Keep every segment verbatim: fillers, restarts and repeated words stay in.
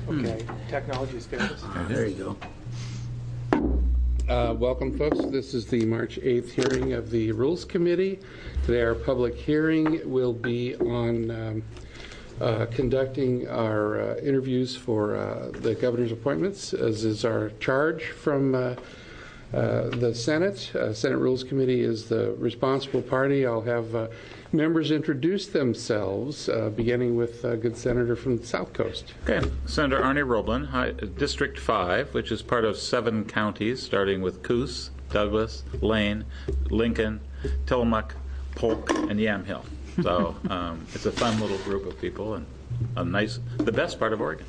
Okay, technology is fearless. There you go. Uh, welcome, folks. This is the March eighth hearing of the Rules Committee. Today our public hearing will be on um, uh, conducting our uh, interviews for uh, the governor's appointments, as is our charge from uh, uh, the Senate. Uh, Senate Rules Committee is the responsible party. I'll have uh, members introduce themselves, uh, beginning with a good senator from the South Coast. Okay, Senator Arnie Roblin, High, District five, which is part of seven counties, starting with Coos, Douglas, Lane, Lincoln, Tillamook, Polk, and Yamhill. So um, it's a fun little group of people and a nice, the best part of Oregon.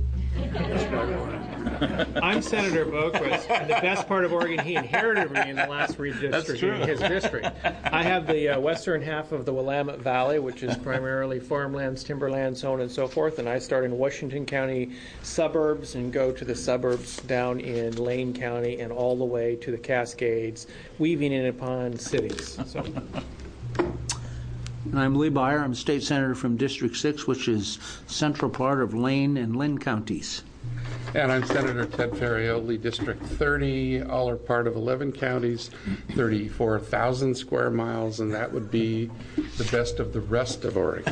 I'm Senator Boquist, and the best part of Oregon, he inherited me in the last redistricting in his district. I have the uh, western half of the Willamette Valley, which is primarily farmlands, timberlands, so on and so forth, and I start in Washington County suburbs and go to the suburbs down in Lane County and all the way to the Cascades, weaving in upon cities. So. And I'm Lee Byer. I'm State Senator from District six, which is central part of Lane and Lynn counties. And I'm Senator Ted Ferrioli, District thirty, all are part of eleven counties, thirty-four thousand square miles, and that would be the best of the rest of Oregon.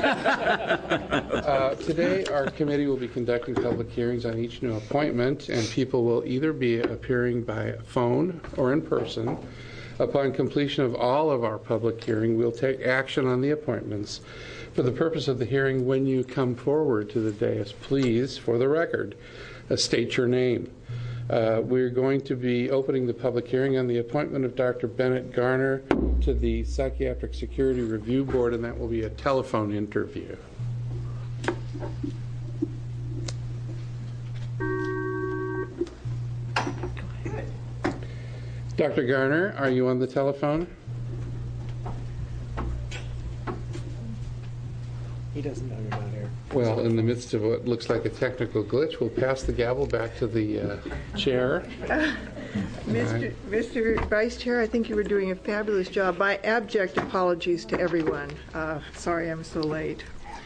uh, today, our committee will be conducting public hearings on each new appointment, and people will either be appearing by phone or in person. Upon completion of all of our public hearing, we'll take action on the appointments. For the purpose of the hearing, when you come forward to the dais, please, for the record, uh, state your name. Uh, we're going to be opening the public hearing on the appointment of Doctor Bennett Garner to the Psychiatric Security Review Board, and that will be a telephone interview. Doctor Garner, are you on the telephone? He doesn't know you're not here. Well, in the midst of what looks like a technical glitch, we'll pass the gavel back to the uh, chair. Uh, Mister Right. Mister Vice Chair, I think you were doing a fabulous job. My abject apologies to everyone. Uh, sorry I'm so late.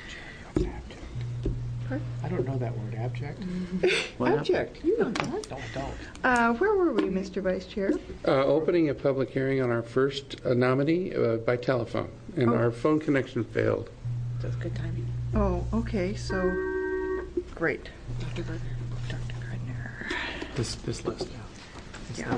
I don't know that word, abject. Abject, you know that. Don't, don't. Uh, where were we, Mister Vice Chair? Uh, opening a public hearing on our first uh, nominee uh, by telephone, and Oh. our phone connection failed. That's good timing. Oh, okay, so, great. Doctor Gardner. Doctor Gardner. This, this list now. Yeah.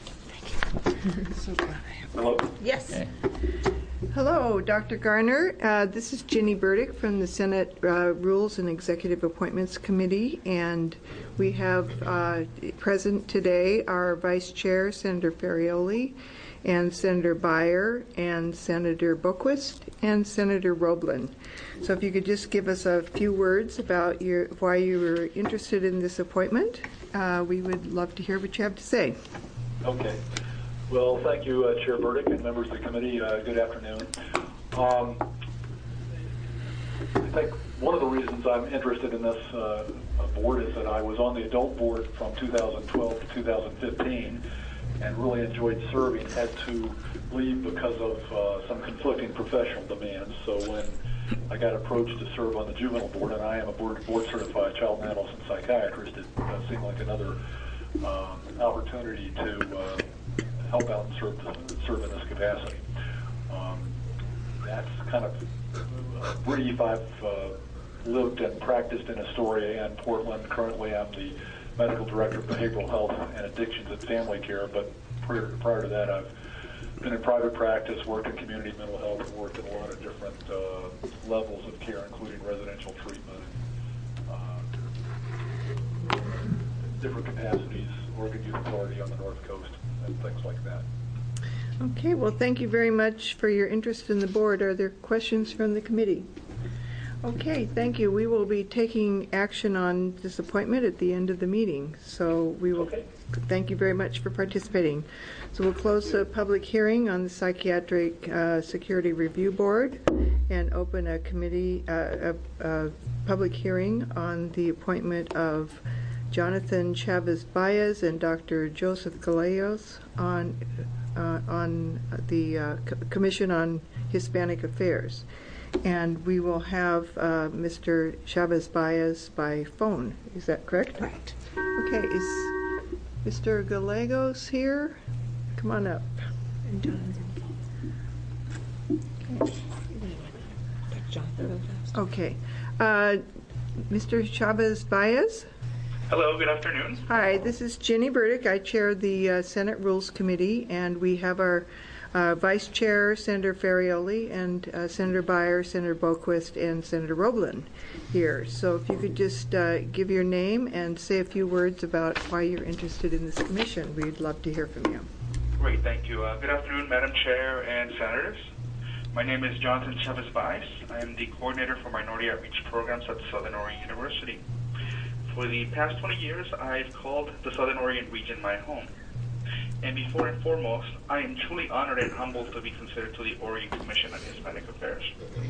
So glad I have. Hello. Yes. Hello, Doctor Garner. Uh, this is Ginny Burdick from the Senate uh, Rules and Executive Appointments Committee, and we have uh, present today our Vice Chair, Senator Ferrioli, and Senator Byer, and Senator Boquist, and Senator Roblin. So if you could just give us a few words about your why you were interested in this appointment, uh, we would love to hear what you have to say. Okay. Well, thank you, uh, Chair Burdick and members of the committee. Uh, good afternoon. Um, I think one of the reasons I'm interested in this uh, board is that I was on the adult board from two thousand twelve to two thousand fifteen and really enjoyed serving. Had to leave because of uh, some conflicting professional demands. So when I got approached to serve on the juvenile board, and I am a board, board certified child and adolescent psychiatrist, it uh, seemed like another um, opportunity to uh, help out and serve, serve in this capacity. Um, that's kind of uh, brief. I've uh, lived and practiced in Astoria and Portland. Currently, I'm the medical director of behavioral health and addictions and family care, but prior, prior to that, I've been in private practice, worked in community mental health, and worked in a lot of different uh, levels of care, including residential treatment, uh, different capacities, Oregon Youth Authority on the North Coast, and things like that. Okay, well, thank you very much for your interest in the board. Are there questions from the committee? Okay, thank you. We will be taking action on this appointment at the end of the meeting. So we will Okay. thank you very much for participating. So we'll close the public hearing on the Psychiatric uh, Security Review Board and open a committee, uh, a, a public hearing on the appointment of Jonathan Chavez Baez and Doctor Joseph Gallegos on uh, on the uh, C- Commission on Hispanic Affairs. And we will have uh, Mister Chavez Baez by phone. Is that correct? Right. Okay, is Mister Gallegos here? Come on up. Okay. Uh, Mister Chavez Baez? Hello, good afternoon. Hi, this is Ginny Burdick. I chair the uh, Senate Rules Committee, and we have our uh, Vice Chair, Senator Ferrioli, and uh, Senator Beyer, Senator Boquist, and Senator Roblin here. So if you could just uh, give your name and say a few words about why you're interested in this commission, we'd love to hear from you. Great, thank you. Uh, good afternoon, Madam Chair and Senators. My name is Jonathan Chavez Baez. I am the coordinator for Minority Outreach Programs at Southern Oregon University. For the past twenty years, I've called the Southern Oregon region my home. And before and foremost, I am truly honored and humbled to be considered to the Oregon Commission on Hispanic Affairs.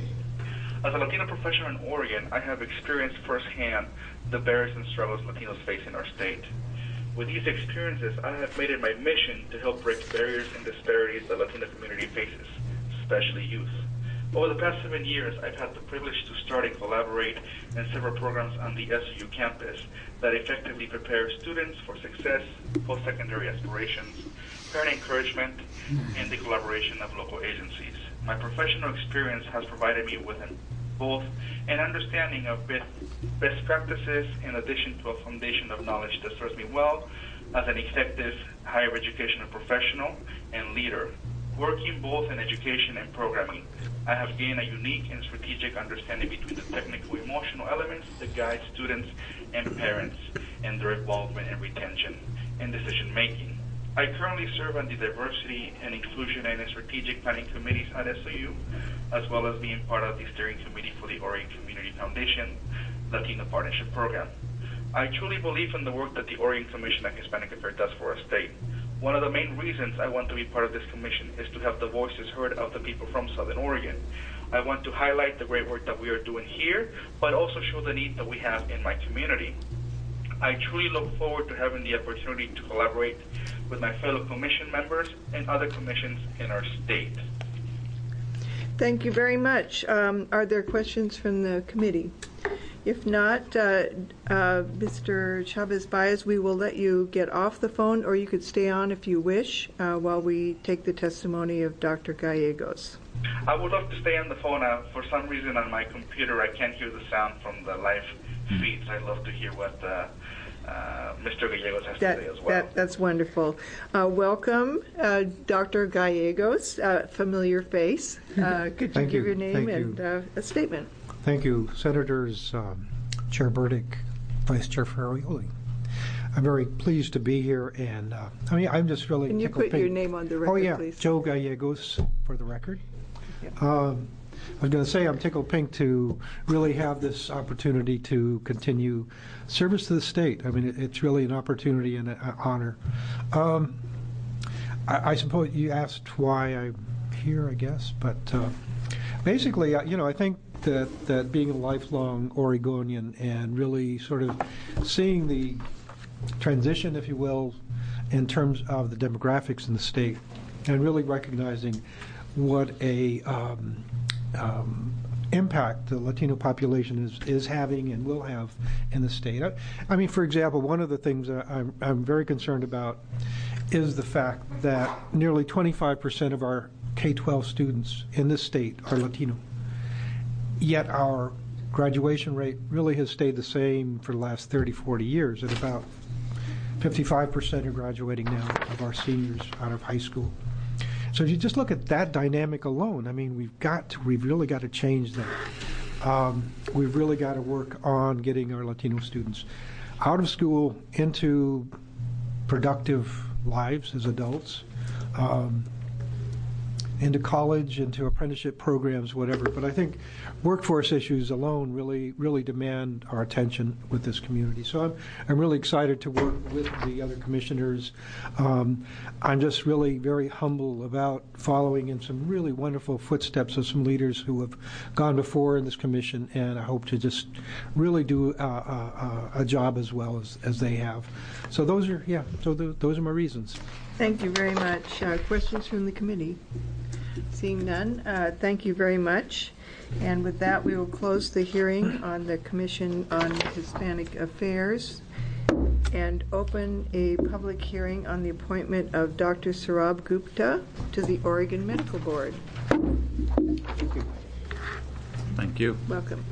As a Latino professional in Oregon, I have experienced firsthand the barriers and struggles Latinos face in our state. With these experiences, I have made it my mission to help break barriers and disparities the Latino community faces, especially youth. Over the past seven years, I've had the privilege to start and collaborate in several programs on the S U campus that effectively prepare students for success, post-secondary aspirations, parent encouragement, and the collaboration of local agencies. My professional experience has provided me with an, both an understanding of best practices in addition to a foundation of knowledge that serves me well as an effective higher educational professional and leader. Working both in education and programming, I have gained a unique and strategic understanding between the technical emotional elements that guide students and parents and their involvement and retention and decision making. I currently serve on the Diversity and Inclusion and Strategic Planning Committees at S O U, as well as being part of the steering committee for the Oregon Community Foundation Latino Partnership Program. I truly believe in the work that the Oregon Commission on Hispanic Affairs does for our state. One of the main reasons I want to be part of this commission is to have the voices heard of the people from Southern Oregon. I want to highlight the great work that we are doing here, but also show the need that we have in my community. I truly look forward to having the opportunity to collaborate with my fellow commission members and other commissions in our state. Thank you very much. Um, are there questions from the committee? If not, uh, uh, Mister Chavez Baez, we will let you get off the phone, or you could stay on if you wish uh, while we take the testimony of Doctor Gallegos. I would love to stay on the phone. Uh, for some reason on my computer I can't hear the sound from the live feeds. I'd love to hear what uh, uh, Mister Gallegos has that, to say as well. That, that's wonderful. Uh, welcome, uh, Doctor Gallegos, uh, familiar face. Uh, could you Thank give you. your name Thank and you. uh, a statement? Thank you, Senators, um, Chair Burdick, Vice Chair Ferrioli. I'm very pleased to be here, and uh, I mean, I'm just really. Can you put pink. your name on the record, oh, yeah, please? Joe Gallegos for the record. Yeah. Um, I was going to say I'm tickled pink to really have this opportunity to continue service to the state. I mean, it, it's really an opportunity and an honor. Um, I, I suppose you asked why I'm here, I guess, but uh, basically, uh, you know, I think that, that being a lifelong Oregonian and really sort of seeing the transition, if you will, in terms of the demographics in the state, and really recognizing what a um, um, impact the Latino population is, is having and will have in the state. I, I mean, for example, one of the things that I'm, I'm very concerned about is the fact that nearly twenty-five percent of our K twelve students in this state are Latino. Yet our graduation rate really has stayed the same for the last thirty, forty years at about fifty-five percent are graduating now of our seniors out of high school. So if you just look at that dynamic alone, I mean, we've got to, we've really got to change that. Um, we've really got to work on getting our Latino students out of school into productive lives as adults, um, into college, into apprenticeship programs, whatever. But I think workforce issues alone really, really demand our attention with this community. So I'm, I'm really excited to work with the other commissioners. Um, I'm just really very humble about following in some really wonderful footsteps of some leaders who have gone before in this commission, and I hope to just really do uh, uh, a job as well as, as they have. So those are, yeah, so th those are my reasons. Thank you very much. Uh, questions from the committee? Seeing none, uh, thank you very much. And with that, we will close the hearing on the Commission on Hispanic Affairs and open a public hearing on the appointment of Doctor Saurabh Gupta to the Oregon Medical Board. Thank you. Thank you. Welcome.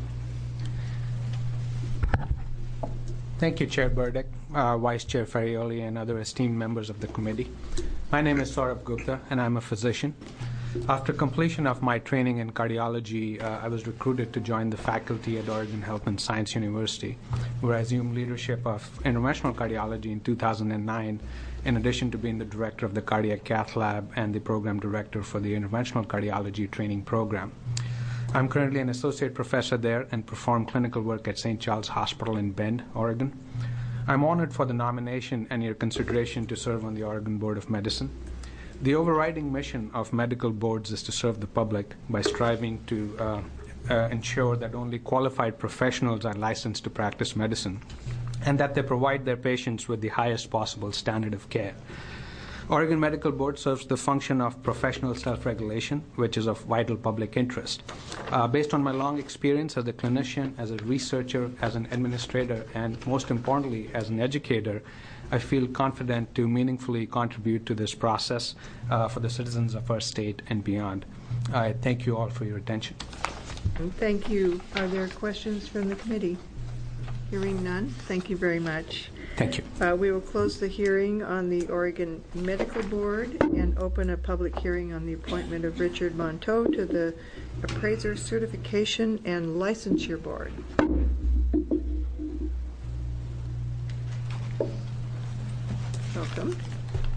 Thank you, Chair Burdick, uh, Vice Chair Ferrioli, and other esteemed members of the committee. My name is Saurabh Gupta, and I'm a physician. After completion of my training in cardiology, uh, I was recruited to join the faculty at Oregon Health and Science University, where I assumed leadership of interventional cardiology in two thousand nine, in addition to being the director of the cardiac cath lab and the program director for the interventional cardiology training program. I'm currently an associate professor there and perform clinical work at Saint Charles Hospital in Bend, Oregon. I'm honored for the nomination and your consideration to serve on the Oregon Board of Medicine. The overriding mission of medical boards is to serve the public by striving to uh, uh, ensure that only qualified professionals are licensed to practice medicine and that they provide their patients with the highest possible standard of care. Oregon Medical Board serves the function of professional self-regulation, which is of vital public interest. Uh, based on my long experience as a clinician, as a researcher, as an administrator, and most importantly, as an educator, I feel confident to meaningfully contribute to this process uh, for the citizens of our state and beyond. I thank you all for your attention. And thank you. Are there questions from the committee? Hearing none, thank you very much. Thank you. Uh, we will close the hearing on the Oregon Medical Board and open a public hearing on the appointment of Richard Monteau to the Appraiser Certification and Licensure Board. Welcome.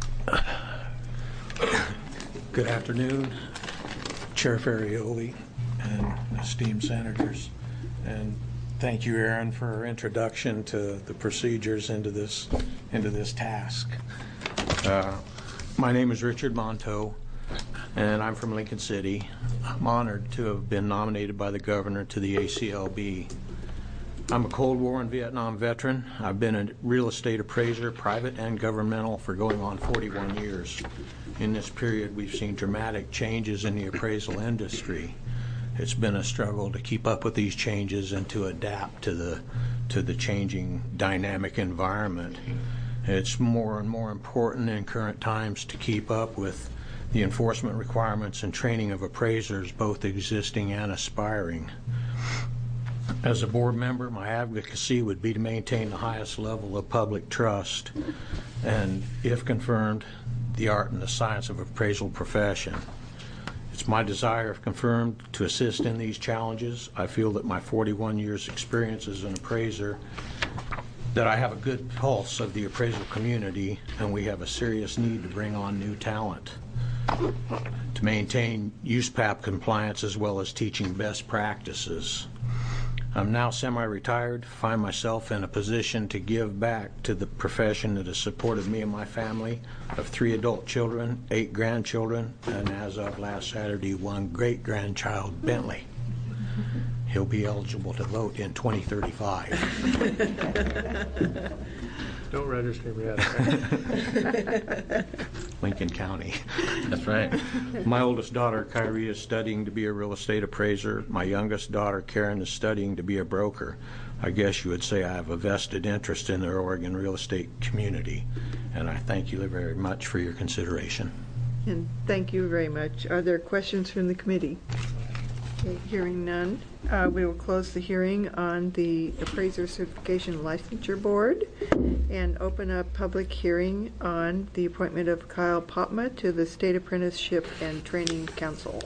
Good afternoon, Chair Ferrioli and esteemed senators. And thank you, Aaron, for our introduction to the procedures into this into this task. Uh, my name is Richard Monteau, and I'm from Lincoln City. I'm honored to have been nominated by the governor to the A C L B. I'm a Cold War and Vietnam veteran. I've been a real estate appraiser, private and governmental, for going on forty-one years. In this period, we've seen dramatic changes in the appraisal industry. It's been a struggle to keep up with these changes and to adapt to the to the changing dynamic environment. It's more and more important in current times to keep up with the enforcement requirements and training of appraisers, both existing and aspiring. As a board member, my advocacy would be to maintain the highest level of public trust and, if confirmed, the art and the science of appraisal profession. It's my desire, if confirmed, to assist in these challenges. I feel that my forty-one years experience as an appraiser, that I have a good pulse of the appraisal community, and we have a serious need to bring on new talent to maintain U S P A P compliance as well as teaching best practices. I'm now semi-retired, find myself in a position to give back to the profession that has supported me and my family of three adult children, eight grandchildren, and as of last Saturday, one great-grandchild, Bentley. He'll be eligible to vote in twenty thirty-five. Don't register me yet. Lincoln County. That's right. My oldest daughter, Kyrie, is studying to be a real estate appraiser. My youngest daughter, Karen, is studying to be a broker. I guess you would say I have a vested interest in the Oregon real estate community, and I thank you very much for your consideration. And thank you very much. Are there questions from the committee? Okay, hearing none, uh, we will close the hearing on the Appraiser Certification Licensure Board and open up public hearing on the appointment of Kyle Popma to the State Apprenticeship and Training Council.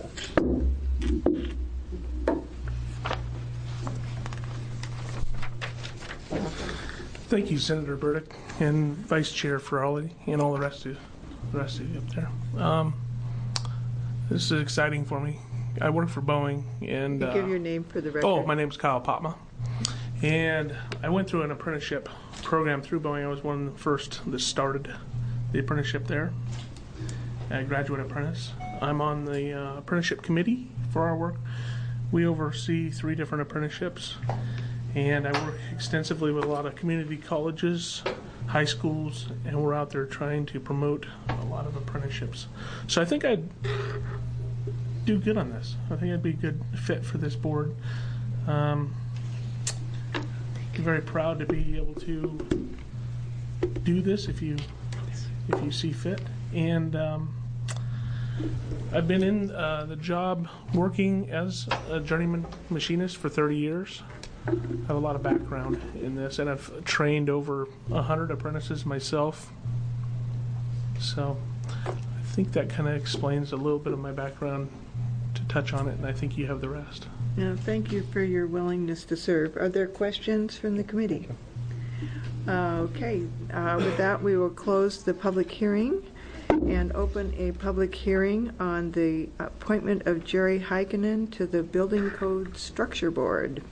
Thank you, Senator Burdick and Vice Chair Ferrioli and all the rest of the rest of you up there. Um, this is exciting for me. I work for Boeing, and Can you give uh, your name for the record? oh, my name is Kyle Popma, and I went through an apprenticeship program through Boeing. I was one of the first that started the apprenticeship there, a graduate apprentice. I'm on the uh, apprenticeship committee for our work. We oversee three different apprenticeships, and I work extensively with a lot of community colleges, high schools, and we're out there trying to promote a lot of apprenticeships. So I think I'd do good on this. I think I'd be a good fit for this board. Um, I'm very proud to be able to do this if you if you see fit. And um, I've been in uh, the job working as a journeyman machinist for thirty years. I have a lot of background in this, and I've trained over one hundred apprentices myself. So I think that kind of explains a little bit of my background to touch on it, and I think you have the rest. Yeah, thank you for your willingness to serve. Are there questions from the committee? Uh, okay, uh, with that, we will close the public hearing and open a public hearing on the appointment of Jerry Heikkinen to the Building Code Structure Board.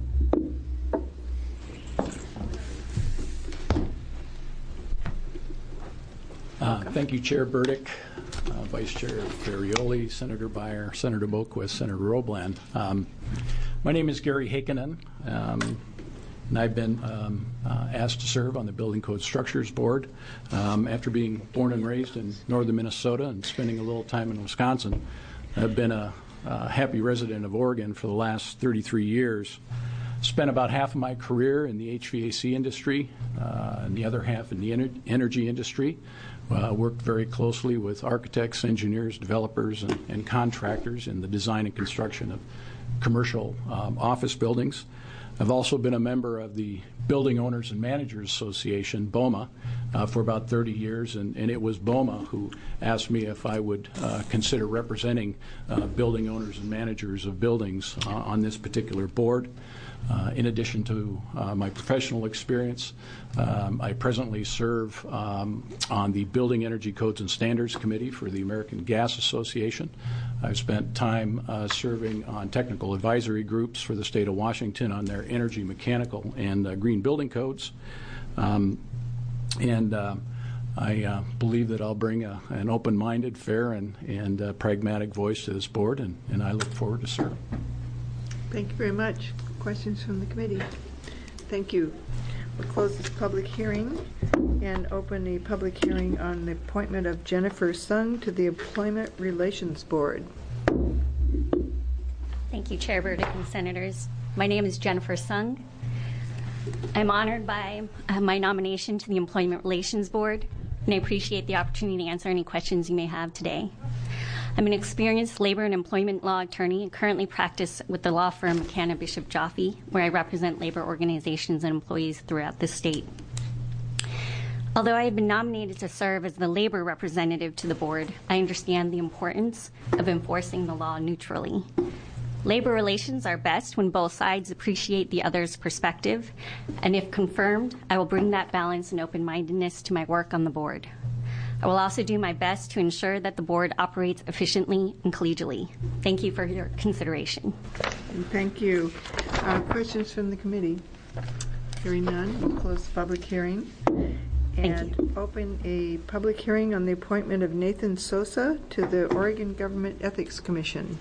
Uh, thank you, Chair Burdick, uh, Vice Chair Ferrioli, Senator Beyer, Senator Boquist, Senator Robland. Um, my name is Gary Heikkinen, um, and I've been um, uh, asked to serve on the Building Code Structures Board. Um, after being born and raised in northern Minnesota and spending a little time in Wisconsin, I've been a, a happy resident of Oregon for the last thirty-three years. Spent about half of my career in the H V A C industry uh, and the other half in the ener- energy industry. Uh, worked very closely with architects, engineers, developers, and, and contractors in the design and construction of commercial um, office buildings. I've also been a member of the Building Owners and Managers Association, BOMA, uh, for about thirty years, and, and it was BOMA who asked me if I would uh, consider representing uh, building owners and managers of buildings uh, on this particular board. Uh, in addition to uh, my professional experience, um, I presently serve um, on the Building Energy Codes and Standards Committee for the American Gas Association. I've spent time uh, serving on technical advisory groups for the state of Washington on their energy, mechanical, and uh, green building codes. Um, and uh, I uh, believe that I'll bring a, an open-minded, fair, and, and uh, pragmatic voice to this board, and, and I look forward to serving. Thank you very much. Questions from the committee? Thank you. We'll close this public hearing and open a public hearing on the appointment of Jennifer Sung to the Employment Relations Board. Thank you, Chair Burdick and Senators. My name is Jennifer Sung. I'm honored by uh, my nomination to the Employment Relations Board, and I appreciate the opportunity to answer any questions you may have today. I'm an experienced labor and employment law attorney and currently practice with the law firm McCann Bishop Jaffe, where I represent labor organizations and employees throughout the state. Although I have been nominated to serve as the labor representative to the board, I understand the importance of enforcing the law neutrally. Labor relations are best when both sides appreciate the other's perspective, and if confirmed, I will bring that balance and open-mindedness to my work on the board. I will also do my best to ensure that the board operates efficiently and collegially. Thank you for your consideration. And thank you. Uh, questions from the committee? Hearing none, we'll close the public hearing and open a public hearing on the appointment of Nathan Sosa to the Oregon Government Ethics Commission.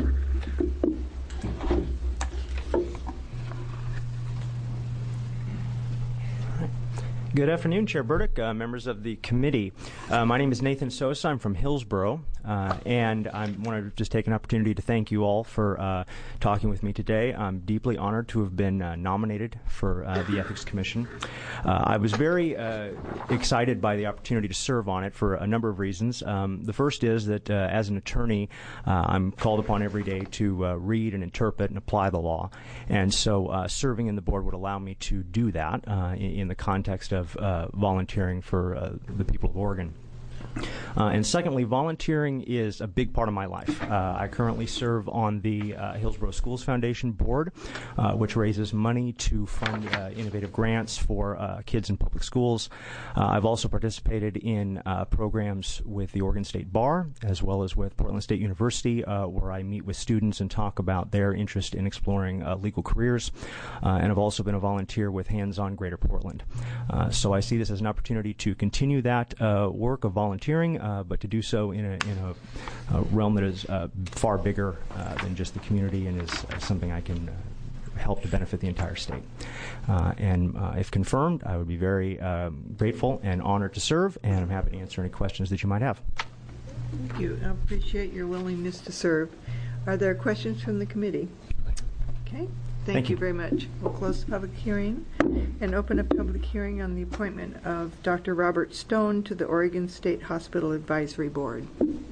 Good afternoon, Chair Burdick, uh, members of the committee. Uh, my name is Nathan Sosa. I'm from Hillsboro, uh, and I want to just take an opportunity to thank you all for uh, talking with me today. I'm deeply honored to have been uh, nominated for uh, the Ethics Commission. Uh, I was very uh, excited by the opportunity to serve on it for a number of reasons. Um, the first is that uh, as an attorney, uh, I'm called upon every day to uh, read and interpret and apply the law, and so uh, serving in the board would allow me to do that uh, in, in the context of Of uh, volunteering for uh, the people of Oregon. Uh, and secondly, volunteering is a big part of my life. Uh, I currently serve on the uh, Hillsboro Schools Foundation board, uh, which raises money to fund uh, innovative grants for uh, kids in public schools. Uh, I've also participated in uh, programs with the Oregon State Bar, as well as with Portland State University, uh, where I meet with students and talk about their interest in exploring uh, legal careers. Uh, and I've also been a volunteer with Hands On Greater Portland. Uh, so I see this as an opportunity to continue that uh, work of volunteering. Uh, but to do so in a, in a, a realm that is uh, far bigger uh, than just the community and is uh, something I can uh, help to benefit the entire state. Uh, and uh, if confirmed, I would be very um, grateful and honored to serve, and I'm happy to answer any questions that you might have. Thank you. I appreciate your willingness to serve. Are there questions from the committee? Okay. Thank, Thank you you. very much. We'll close the public hearing and open a public hearing on the appointment of Doctor Robert Stone to the Oregon State Hospital Advisory Board.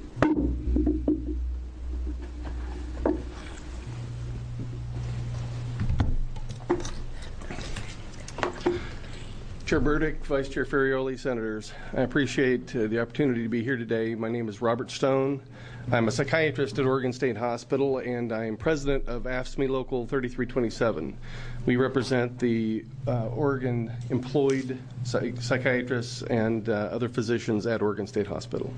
Chair Burdick, Vice Chair Ferrioli, Senators, I appreciate uh, the opportunity to be here today. My name is Robert Stone. I'm a psychiatrist at Oregon State Hospital, and I am president of A F S C M E Local thirty-three twenty-seven. We represent the uh, Oregon employed psych- psychiatrists and uh, other physicians at Oregon State Hospital.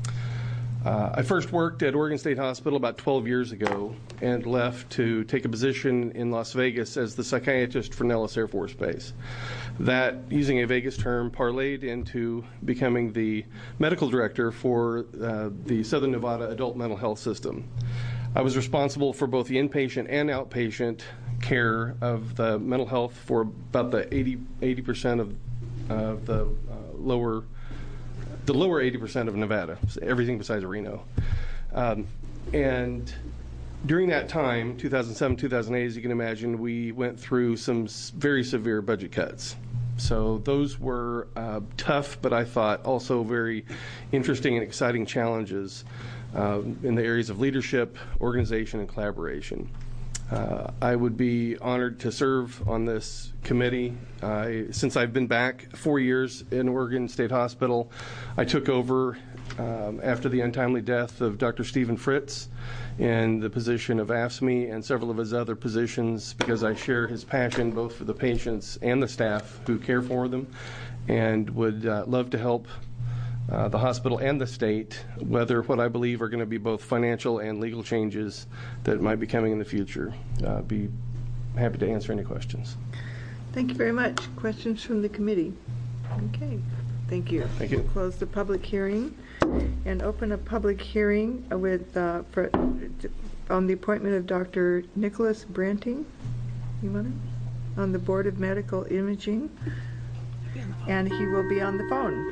Uh, I first worked at Oregon State Hospital about twelve years ago and left to take a position in Las Vegas as the psychiatrist for Nellis Air Force Base. That, using a Vegas term, parlayed into becoming the medical director for uh, the Southern Nevada Adult Mental Health System. I was responsible for both the inpatient and outpatient care of the mental health for about the eighty percent of uh, the uh, lower the lower eighty percent of Nevada, everything besides Reno. Um, and during that time, two thousand seven, two thousand eight, as you can imagine, we went through some very severe budget cuts. So those were uh, tough, but I thought also very interesting and exciting challenges uh, in the areas of leadership, organization, and collaboration. Uh, I would be honored to serve on this committee. Uh, since I've been back four years in Oregon State Hospital, I took over um, after the untimely death of Doctor Stephen Fritz in the position of A F S C M E and several of his other positions, because I share his passion both for the patients and the staff who care for them, and would uh, love to help Uh, the hospital and the state, whether what I believe are going to be both financial and legal changes that might be coming in the future. Uh, be happy to answer any questions. Thank you very much. Questions from the committee? Okay. Thank you. Thank you. We'll close the public hearing and open a public hearing with uh, for, on the appointment of Doctor Nicholas Branting. You want it? On the Board of Medical Imaging, and he will be on the phone.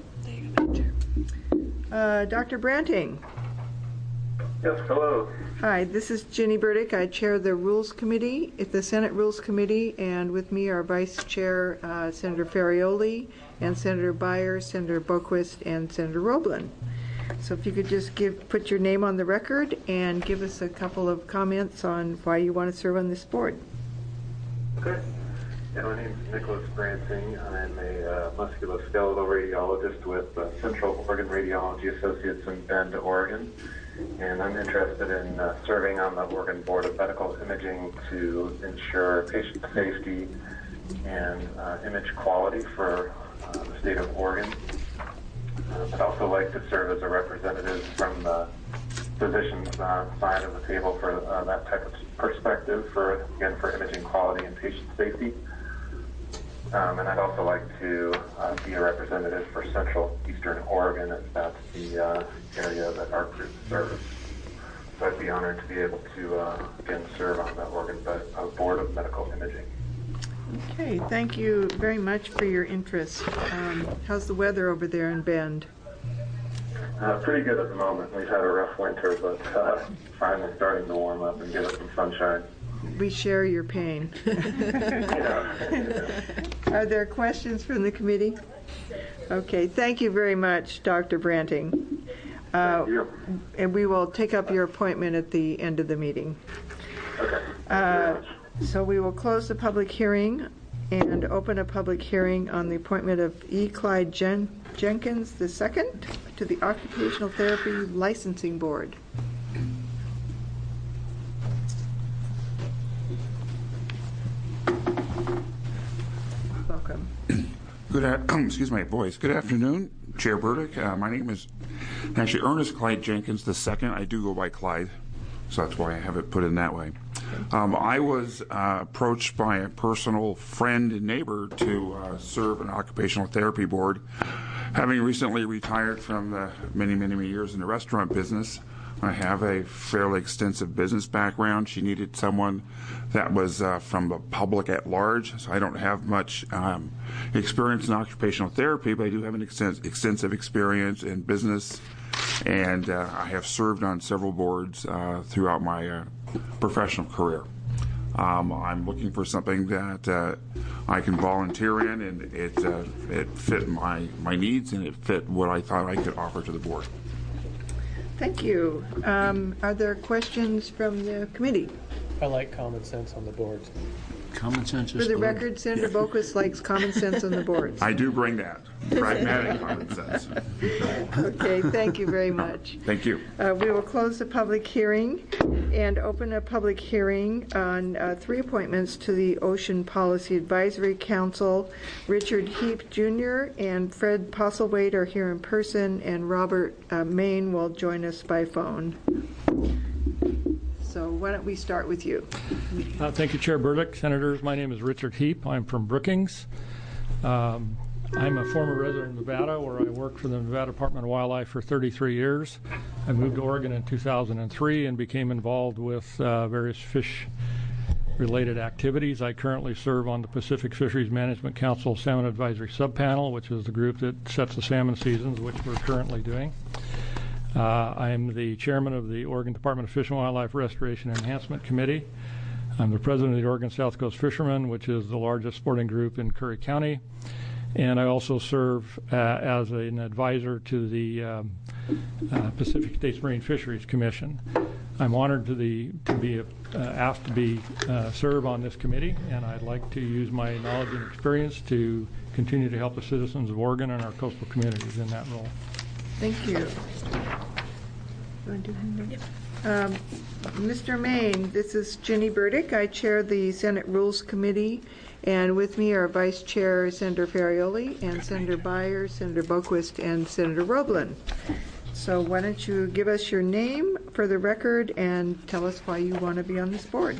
Uh, Doctor Branting. Yes, hello. Hi, this is Ginny Burdick. I chair the Rules Committee at the Senate Rules Committee, and with me are Vice Chair uh, Senator Ferrioli and Senator Beyer, Senator Boquist, and Senator Roblin. So if you could just give put your name on the record and give us a couple of comments on why you want to serve on this board. Okay. Yeah, my name is Nicholas Branting. I'm a uh, musculoskeletal radiologist with uh, Central Oregon Radiology Associates in Bend, Oregon. And I'm interested in uh, serving on the Oregon Board of Medical Imaging to ensure patient safety and uh, image quality for uh, the state of Oregon. Uh, I'd also like to serve as a representative from the physician's uh, side of the table for uh, that type of perspective, for again, for imaging quality and patient safety. Um, and I'd also like to uh, be a representative for Central Eastern Oregon, as that's the uh, area that our group serves. So I'd be honored to be able to, uh, again, serve on the Oregon uh, Board of Medical Imaging. Okay, thank you very much for your interest. Um, how's the weather over there in Bend? Uh, pretty good at the moment. We've had a rough winter, but uh, finally starting to warm up and give us some sunshine. We share your pain. Are there questions from the committee? Okay, thank you very much, Doctor Branting. Uh, Thank you. And we will take up your appointment at the end of the meeting. Okay. Uh, so we will close the public hearing and open a public hearing on the appointment of E. Clyde Jen- Jenkins the second to the Occupational Therapy Licensing Board. Welcome. Good, a- excuse my voice. Good afternoon, Chair Burdick. Uh, my name is actually Ernest Clyde Jenkins the second. I do go by Clyde, so that's why I have it put in that way. Um, I was uh, approached by a personal friend and neighbor to uh, serve an occupational therapy board. Having recently retired from the many, many, many years in the restaurant business, I have a fairly extensive business background. She needed someone that was uh, from the public at large, so I don't have much um, experience in occupational therapy, but I do have an extens- extensive experience in business and uh, I have served on several boards uh, throughout my uh, professional career. Um, I'm looking for something that uh, I can volunteer in, and it uh, it fit my, my needs, and it fit what I thought I could offer to the board. Thank you. Um, are there questions from the committee? I like common sense on the boards. Common sense is For the good. record, Senator Boquist likes common sense on the boards. I do bring that. Pragmatic common sense. Okay, thank you very much. Thank you. Uh, we will close the public hearing and open a public hearing on uh, three appointments to the Ocean Policy Advisory Council. Richard Heap Junior and Fred Postlethwaite are here in person, and Robert uh, Main will join us by phone. So why don't we start with you? Uh, thank you, Chair Burdick. Senators, my name is Richard Heap. I'm from Brookings. Um, I'm a former resident of Nevada, where I worked for the Nevada Department of Wildlife for thirty-three years. I moved to Oregon in two thousand three and became involved with uh, various fish-related activities. I currently serve on the Pacific Fisheries Management Council Salmon Advisory Subpanel, which is the group that sets the salmon seasons, which we're currently doing. Uh, I am the chairman of the Oregon Department of Fish and Wildlife Restoration and Enhancement Committee. I'm the president of the Oregon South Coast Fishermen, which is the largest sporting group in Curry County. And I also serve uh, as an advisor to the um, uh, Pacific States Marine Fisheries Commission. I'm honored to, the, to be uh, asked to be uh, serve on this committee, and I'd like to use my knowledge and experience to continue to help the citizens of Oregon and our coastal communities in that role. Thank you. Um, Mister Main, this is Jenny Burdick. I chair the Senate Rules Committee, and with me are Vice Chair Senator Ferrioli and Senator Byers, Senator Boquist, and Senator Roblin. So why don't you give us your name for the record and tell us why you want to be on this board.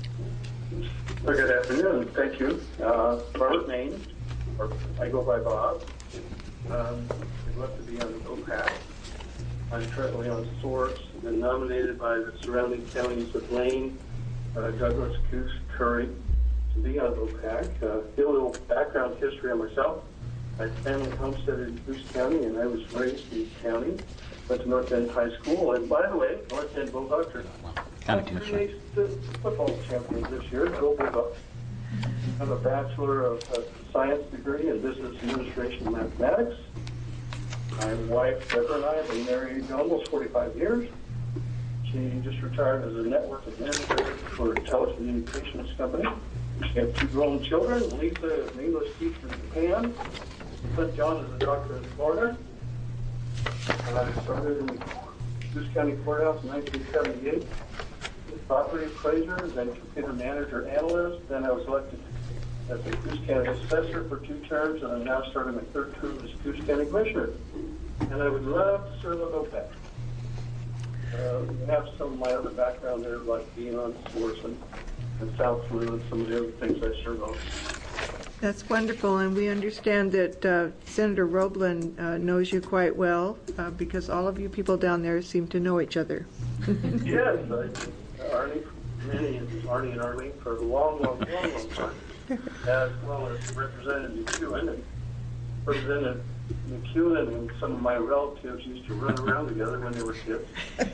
Well, good afternoon. Thank you. Uh, Robert Main, or I go by Bob. Um, I'd love to be on the O PAC. I'm currently on SOARS. I've been nominated by the surrounding counties of Lane, uh, Douglas, Coos, Curry to be on O PAC. Uh, give a little background history on myself. My family homesteaded in Coos County, and I was raised in the county. Went to North End High School, and by the way, North End Bulldogs are the football champions this year. Go Bulldogs. I have a Bachelor of uh, Science degree in Business Administration and Mathematics. My wife, Deborah, and I have been married almost forty-five years. She just retired as a network administrator for a telecommunications company. She has two grown children. Lisa is an English teacher in Japan. Son John is a doctor in Florida. I started in the Coos County Courthouse in nineteen seventy-eight. Property appraiser, then computer manager analyst. Then I was elected as a Coos County assessor for two terms, and I'm now starting my third term as Coos County commissioner. And I would love to serve on O PAC. Uh, we have some of my other background there, like being on SOARS and, and South Flu and some of the other things I serve on. That's wonderful, and we understand that uh, Senator Roblin uh, knows you quite well uh, because all of you people down there seem to know each other. Yes, I, Arnie, many, Arnie and Arlene for a long, long, long, long time, as well as Representative McEwen. And Representative McEwen and some of my relatives used to run around together when they were kids.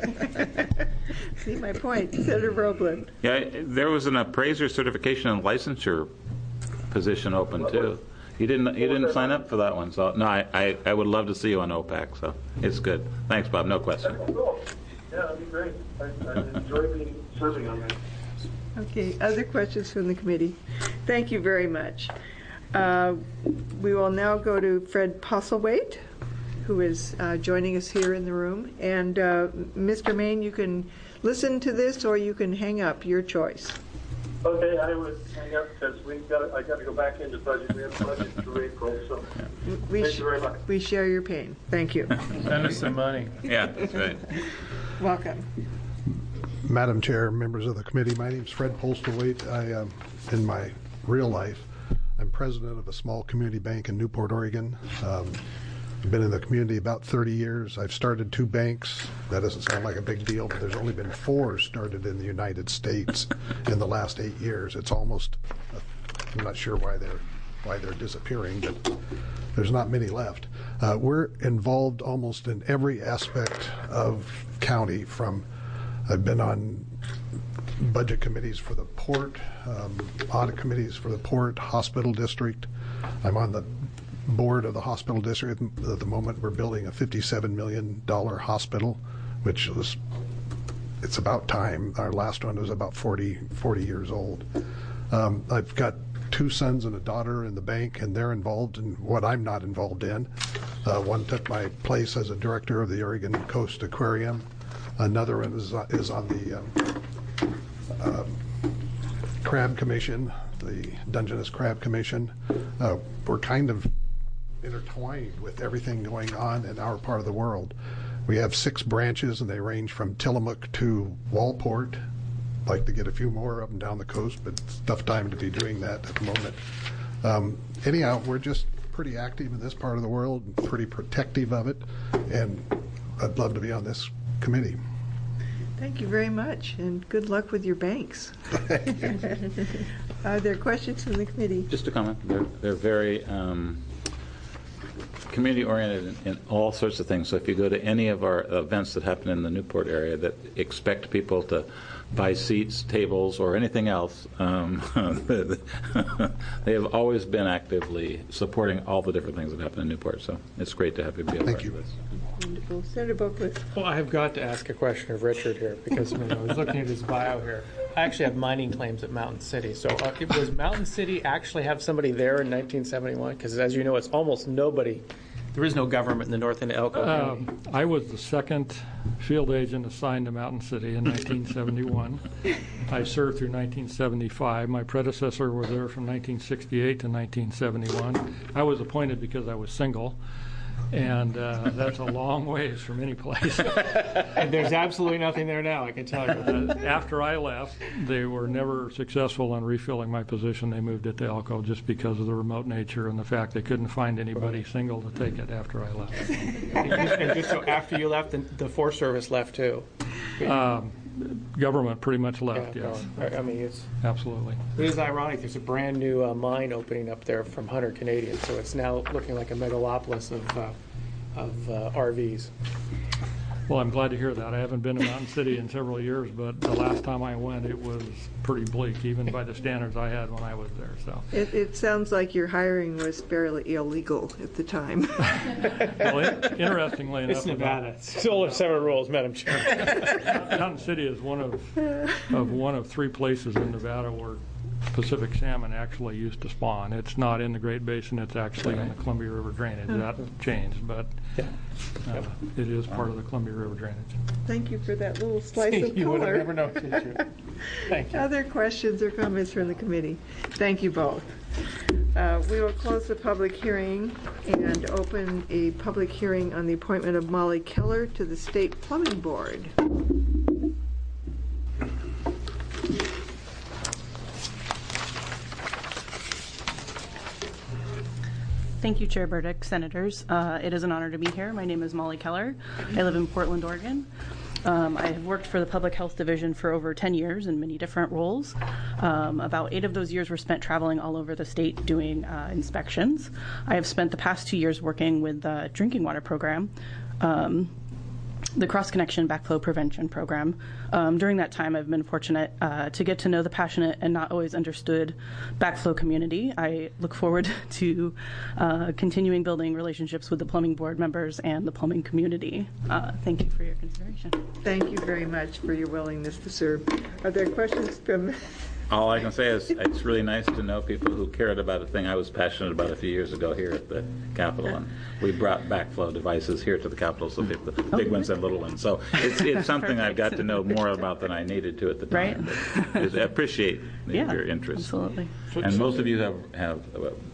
See my point, Senator Roblin. Yeah, there was an appraiser certification and licensure position open too. You didn't you didn't sign up for that one, so no, I, I, I would love to see you on O PAC, so it's good. Thanks, Bob. No question. Cool. Yeah, that'd be great. I, I enjoy being serving on that. Okay, other questions from the committee? Thank you very much. Uh, we will now go to Fred Postlethwaite, who is uh, joining us here in the room. And uh, Mister Main, you can listen to this or you can hang up, your choice. Okay, I would hang up because we've got. I got to go back into budget. We have budget through April, so We thank sh- you very much. We share your pain. Thank you. Send us some money. Yeah, that's right. Welcome. Madam Chair, members of the committee, my name is Fred Postlethwaite. I um, in my real life, I'm president of a small community bank in Newport, Oregon. Um, I've been in the community about thirty years. I've started two banks. That doesn't sound like a big deal, but there's only been four started in the United States in the last eight years. It's almost, I'm not sure why they're why they're disappearing, but there's not many left. Uh, we're involved almost in every aspect of county. From I've been on budget committees for the port, um, audit committees for the port, hospital district. I'm on the board of the hospital district. At the moment, we're building a fifty-seven million dollars hospital, which was, it's about time. Our last one was about forty, forty years old. Um, I've got two sons and a daughter in the bank, and they're involved in what I'm not involved in. Uh, one took my place as a director of the Oregon Coast Aquarium. Another one is, uh, is on the um, um, Crab Commission, the Dungeness Crab Commission. Uh, we're kind of intertwined with everything going on in our part of the world. We have six branches, and they range from Tillamook to Walport. Like to get a few more of them down the coast, but it's tough time to be doing that at the moment. Um, anyhow, we're just pretty active in this part of the world, and pretty protective of it, and I'd love to be on this committee. Thank you very much, and good luck with your banks. Are there questions from the committee? Just a comment. They're, they're very um, community-oriented in, in all sorts of things. So if you go to any of our events that happen in the Newport area that expect people to buy seats, tables, or anything else, um, they have always been actively supporting all the different things that happen in Newport. So it's great to have you be a Thank part you. of this. Wonderful. Senator Boquist. Well, I've got to ask a question of Richard here, because when I was looking at his bio here, I actually have mining claims at Mountain City. So uh, does Mountain City actually have somebody there in nineteen seventy-one? Because as you know, it's almost nobody. There is no government in the north end of Elko County. Um, I was the second field agent assigned to Mountain City in nineteen seventy-one. I served through nineteen seventy-five. My predecessor was there from nineteen sixty-eight to nineteen seventy-one. I was appointed because I was single, and uh, that's a long ways from any place. And there's absolutely nothing there now, I can tell you. Uh, after I left, they were never successful in refilling my position. They moved it to Elko just because of the remote nature and the fact they couldn't find anybody single to take it after I left. And just so after you left, the, the Forest Service left too. Um, government pretty much left, Yeah, yes. no, I I mean, it's Absolutely. it is ironic. There's a brand new uh, mine opening up there from Hunter Canadian, so it's now looking like a megalopolis of uh, of uh, R Vs. Well, I'm glad to hear that. I haven't been to Mountain City in several years, but the last time I went, it was pretty bleak, even by the standards I had when I was there. So, It, it sounds like your hiring was fairly illegal at the time. well, in, interestingly enough, It's Nevada. It's all of seven rules, Madam Chair. Mountain City is one of of one of three places in Nevada where Pacific salmon actually used to spawn. It's not in the Great Basin. It's actually in the Columbia River drainage. That changed, but uh, it is part of the Columbia River drainage. Thank you for that little slice of You would have color. never known, did you? Thank you. Other questions or comments from the committee? Thank you both. Uh, we will close the public hearing and open a public hearing on the appointment of Molly Keller to the State Plumbing Board. Thank you, Chair Burdick, Senators. Uh, it is an honor to be here. My name is Molly Keller. I live in Portland, Oregon. Um, I have worked for the Public Health Division for over ten years in many different roles. Um, about eight of those years were spent traveling all over the state doing uh, inspections. I have spent the past two years working with the drinking water program, um, the Cross Connection Backflow Prevention Program. Um, during that time, I've been fortunate uh, to get to know the passionate and not always understood backflow community. I look forward to uh, continuing building relationships with the plumbing board members and the plumbing community. Uh, thank you for your consideration. Thank you very much for your willingness to serve. Are there questions from... All I can say is it's really nice to know people who cared about a thing I was passionate about a few years ago here at the Capitol, and we brought backflow devices here to the Capitol, so people, the big ones and little ones. So it's it's something I've got to know more about than I needed to at the time. Right. But I appreciate yeah, your interest. Absolutely. And most of you have have uh,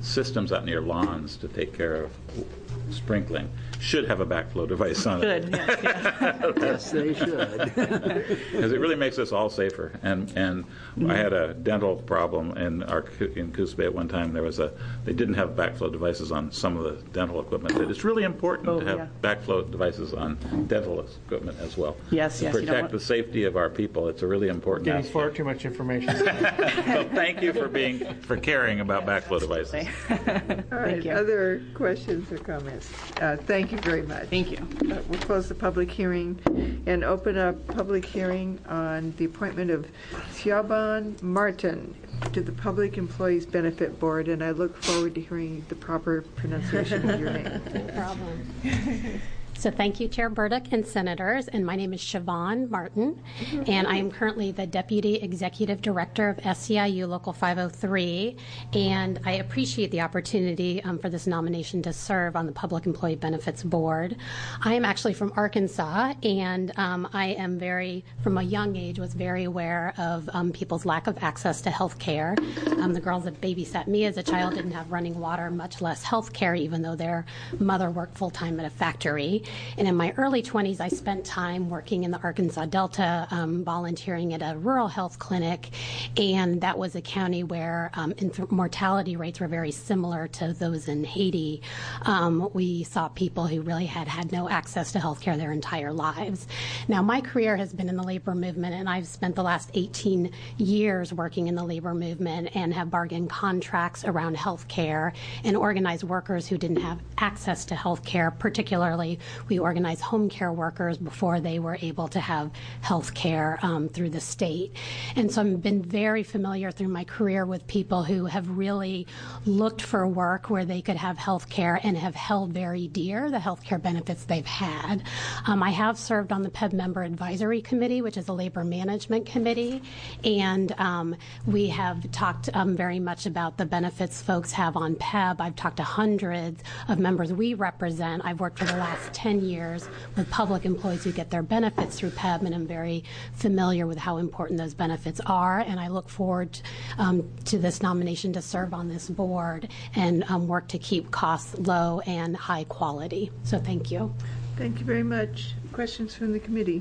systems out near lawns to take care of sprinkling should have a backflow device on Should, it. yes, yes. Yes, they should. Because it really makes us all safer. And and Mm-hmm. I had a dental problem in our in Coos Bay at one time. There was a they didn't have backflow devices on some of the dental equipment. It's really important Oh, to have yeah. backflow devices on dental equipment as well. Yes, to yes, you don't protect want- the safety of our people. It's a really important Getting aspect. far too much information. So thank you for being for caring about backflow devices. All right, Thank you. other questions or comments? Uh, Thank you very much. Thank you. Uh, We'll close the public hearing and open up public hearing on the appointment of Siobhan Martin to the Public Employees Benefit Board, and I look forward to hearing the proper pronunciation of your name. No problem. So thank you, Chair Burdick and Senators. And my name is Siobhan Martin, and I am currently the Deputy Executive Director of S E I U Local five oh three. And I appreciate the opportunity um, for this nomination to serve on the Public Employee Benefits Board. I am actually from Arkansas, and um, I am very, from a young age, was very aware of um, people's lack of access to health care. Um, the girls that babysat me as a child didn't have running water, much less health care, even though their mother worked full-time at a factory. And in my early twenties, I spent time working in the Arkansas Delta, um, volunteering at a rural health clinic, and that was a county where um, inf- mortality rates were very similar to those in Haiti. Um, we saw people who really had had no access to health care their entire lives. Now, my career has been in the labor movement, and I've spent the last eighteen years working in the labor movement and have bargained contracts around health care and organized workers who didn't have access to health care. Particularly, we organized home care workers before they were able to have health care um, through the state. And so I've been very familiar through my career with people who have really looked for work where they could have health care and have held very dear the health care benefits they've had. Um, I have served on the P E B Member Advisory Committee, which is a labor management committee, and um, we have talked um, very much about the benefits folks have on P E B. I've talked to hundreds of members we represent. I've worked for the last ten years with public employees who get their benefits through P E B, and I'm very familiar with how important those benefits are, and I look forward um, to this nomination to serve on this board and um, work to keep costs low and high quality. So thank you. Thank you very much. Questions from the committee?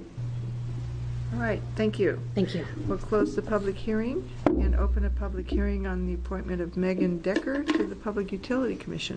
All right, thank you. Thank you. We'll close the public hearing and open a public hearing on the appointment of Megan Decker to the Public Utility Commission.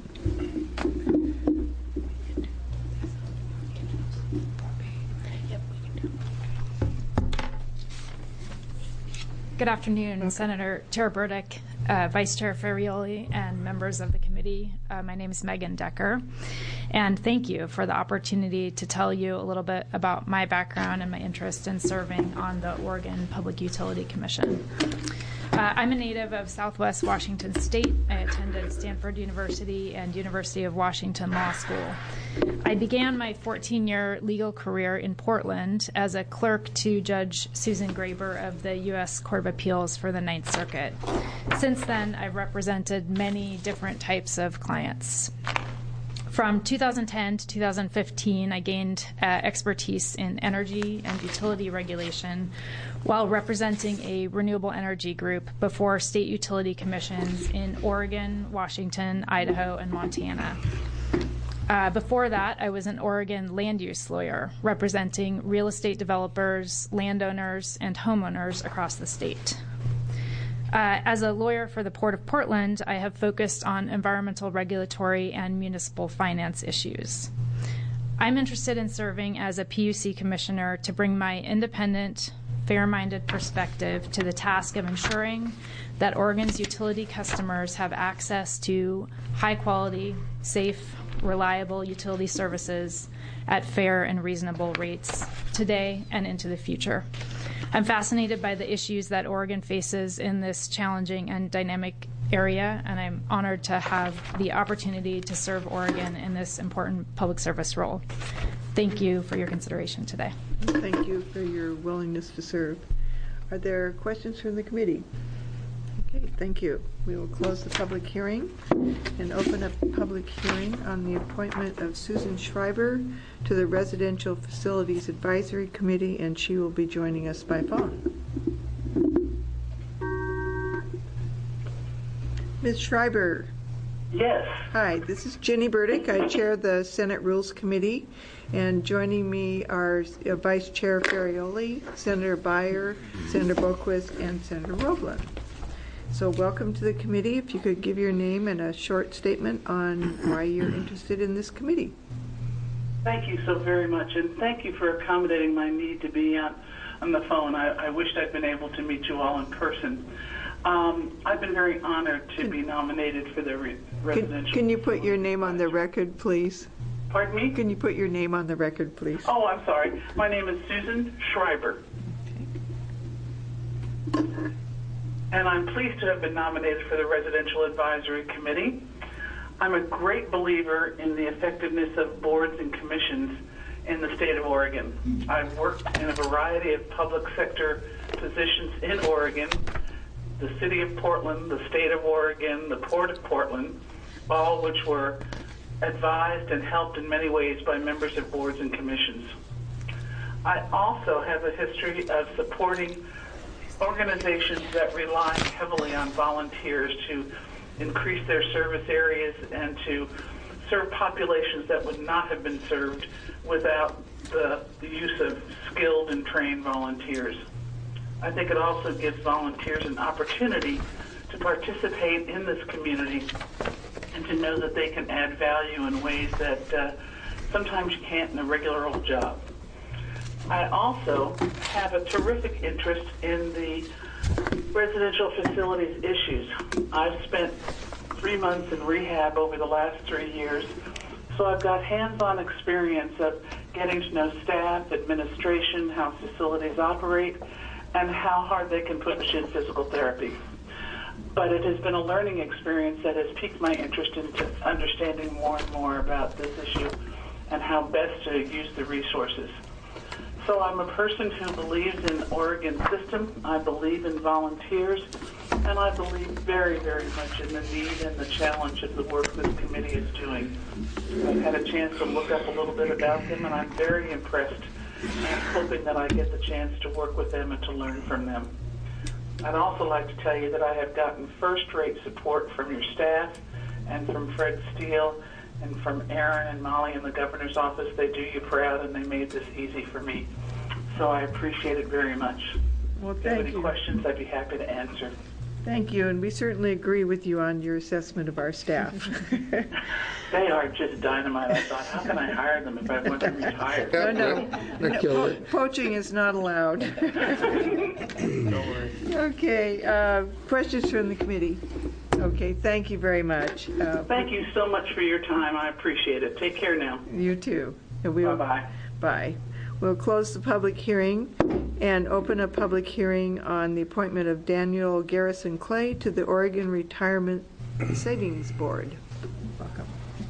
Good afternoon, okay. Senator Chair Burdick, uh, Vice Chair Ferrioli, and members of the committee. Uh, my name is Megan Decker, and thank you for the opportunity to tell you a little bit about my background and my interest in serving on the Oregon Public Utility Commission. Uh, I'm a native of Southwest Washington State. I attended Stanford University and University of Washington Law School. I began my fourteen-year legal career in Portland as a clerk to Judge Susan Graber of the U S Court of Appeals for the Ninth Circuit. Since then, I've represented many different types of clients. From two thousand ten to two thousand fifteen, I gained uh, expertise in energy and utility regulation while representing a renewable energy group before state utility commissions in Oregon, Washington, Idaho, and Montana. Uh, before that, I was an Oregon land use lawyer representing real estate developers, landowners, and homeowners across the state. Uh, as a lawyer for the Port of Portland, I have focused on environmental, regulatory, and municipal finance issues. I'm interested in serving as a P U C commissioner to bring my independent, fair-minded perspective to the task of ensuring that Oregon's utility customers have access to high-quality, safe, reliable utility services at fair and reasonable rates today and into the future. I'm fascinated by the issues that Oregon faces in this challenging and dynamic area, and I'm honored to have the opportunity to serve Oregon in this important public service role. Thank you for your consideration today. Thank you for your willingness to serve. Are there questions from the committee? Okay, thank you. We will close the public hearing and open up a public hearing on the appointment of Susan Schreiber to the Residential Facilities Advisory Committee, and she will be joining us by phone. Miz Schreiber. Yes. Hi, this is Jenny Burdick. I chair the Senate Rules Committee, and joining me are uh, Vice Chair Ferrioli, Senator Byer, Senator Boquist, and Senator Roeblen. So welcome to the committee. If you could give your name and a short statement on why you're interested in this committee. Thank you so very much, and thank you for accommodating my need to be on, on the phone. I, I wished I'd been able to meet you all in person. Um, I've been very honored to be nominated for the re- residential... Can, can you put your name on the record, please? Pardon me? Can you put your name on the record, please? Oh, I'm sorry. My name is Susan Schreiber. And I'm pleased to have been nominated for the Residential Advisory Committee. I'm a great believer in the effectiveness of boards and commissions in the state of Oregon. I've worked in a variety of public sector positions in Oregon, the city of Portland, the state of Oregon, the port of Portland, all which were advised and helped in many ways by members of boards and commissions. I also have a history of supporting organizations that rely heavily on volunteers to increase their service areas and to serve populations that would not have been served without the, the use of skilled and trained volunteers. I think it also gives volunteers an opportunity to participate in this community and to know that they can add value in ways that uh, sometimes you can't in a regular old job. I also have a terrific interest in the residential facilities issues. I've spent three months in rehab over the last three years, so I've got hands-on experience of getting to know staff, administration, how facilities operate, and how hard they can push in physical therapy. But it has been a learning experience that has piqued my interest into understanding more and more about this issue and how best to use the resources. So I'm a person who believes in Oregon system. I believe in volunteers, and I believe very, very much in the need and the challenge of the work this committee is doing. I've had a chance to look up a little bit about them, and I'm very impressed. I'm hoping that I get the chance to work with them and to learn from them. I'd also like to tell you that I have gotten first-rate support from your staff and from Fred Steele and from Aaron and Molly in the governor's office. They do you proud, and they made this easy for me. So I appreciate it very much. Well, if you have thank any you. questions, I'd be happy to answer. Thank you, and we certainly agree with you on your assessment of our staff. They are just dynamite. I thought, how can I hire them if I want to retire? No, no, no po- poaching is not allowed. Don't worry. Okay, uh, questions from the committee? Okay, thank you very much. Uh, Thank you so much for your time. I appreciate it. Take care now. You too. And we'll, Bye-bye. Bye. We'll close the public hearing and open a public hearing on the appointment of Daniel Garrison Clay to the Oregon Retirement Savings Board. Welcome.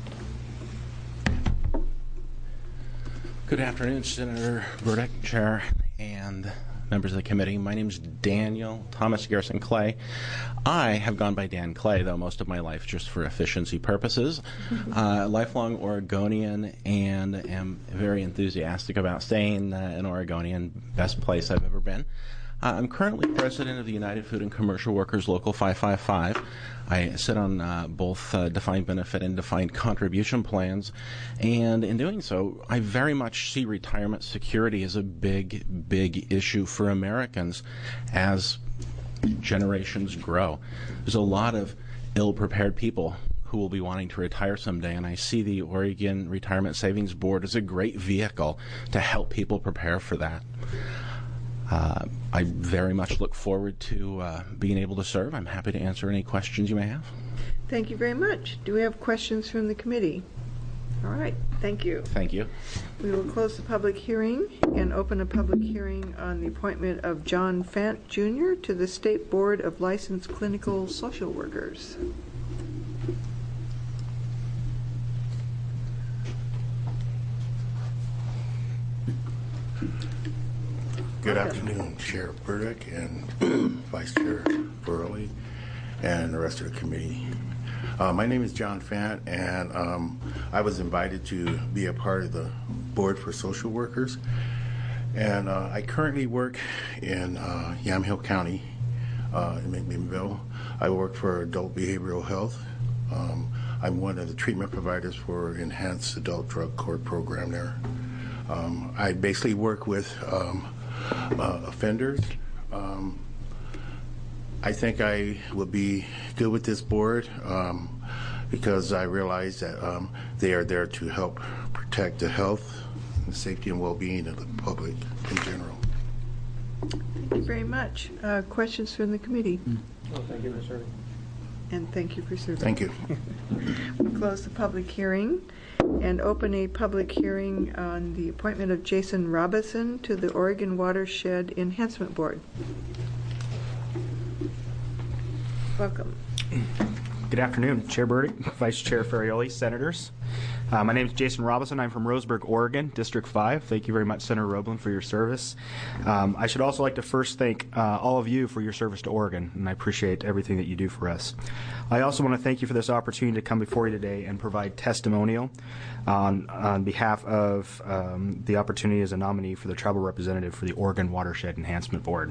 Good afternoon, Senator Burdick, Chair, and members of the committee. My name is Daniel Thomas Garrison Clay. I have gone by Dan Clay, though, most of my life just for efficiency purposes. Uh, lifelong Oregonian, and am very enthusiastic about staying uh, an Oregonian, best place I've ever been. Uh, I'm currently president of the United Food and Commercial Workers Local five five five. I sit on uh, both uh, defined benefit and defined contribution plans, and in doing so, I very much see retirement security as a big, big issue for Americans as generations grow. There's a lot of ill-prepared people who will be wanting to retire someday, and I see the Oregon Retirement Savings Board as a great vehicle to help people prepare for that. Uh, I very much look forward to uh, being able to serve. I'm happy to answer any questions you may have. Thank you very much. Do we have questions from the committee? All right, thank you. Thank you. We will close the public hearing and open a public hearing on the appointment of John Fant Junior to the State Board of Licensed Clinical Social Workers. Good afternoon, Chair Burdick and Vice Chair Ferrioli and the rest of the committee. Uh, my name is John Fant, and um, I was invited to be a part of the Board for Social Workers. And uh, I currently work in uh, Yamhill County uh, in McMinnville. I work for Adult Behavioral Health. Um, I'm one of the treatment providers for Enhanced Adult Drug Court program there. Um, I basically work with um, uh, offenders. Um, I think I will be good with this board um, because I realize that um, they are there to help protect the health, the safety, and well-being of the public in general. Thank you very much. Uh, questions from the committee? Well, thank you for serving. And thank you for serving. Thank you. We'll close the public hearing and open a public hearing on the appointment of Jason Robison to the Oregon Watershed Enhancement Board. Welcome. Good afternoon, Chair Burdick, Vice Chair Ferrioli, Senators. Uh, my name is Jason Robison. I'm from Roseburg, Oregon, District five. Thank you very much, Senator Roblin, for your service. Um, I should also like to first thank uh, all of you for your service to Oregon, and I appreciate everything that you do for us. I also want to thank you for this opportunity to come before you today and provide testimonial on, on behalf of um, the opportunity as a nominee for the tribal representative for the Oregon Watershed Enhancement Board.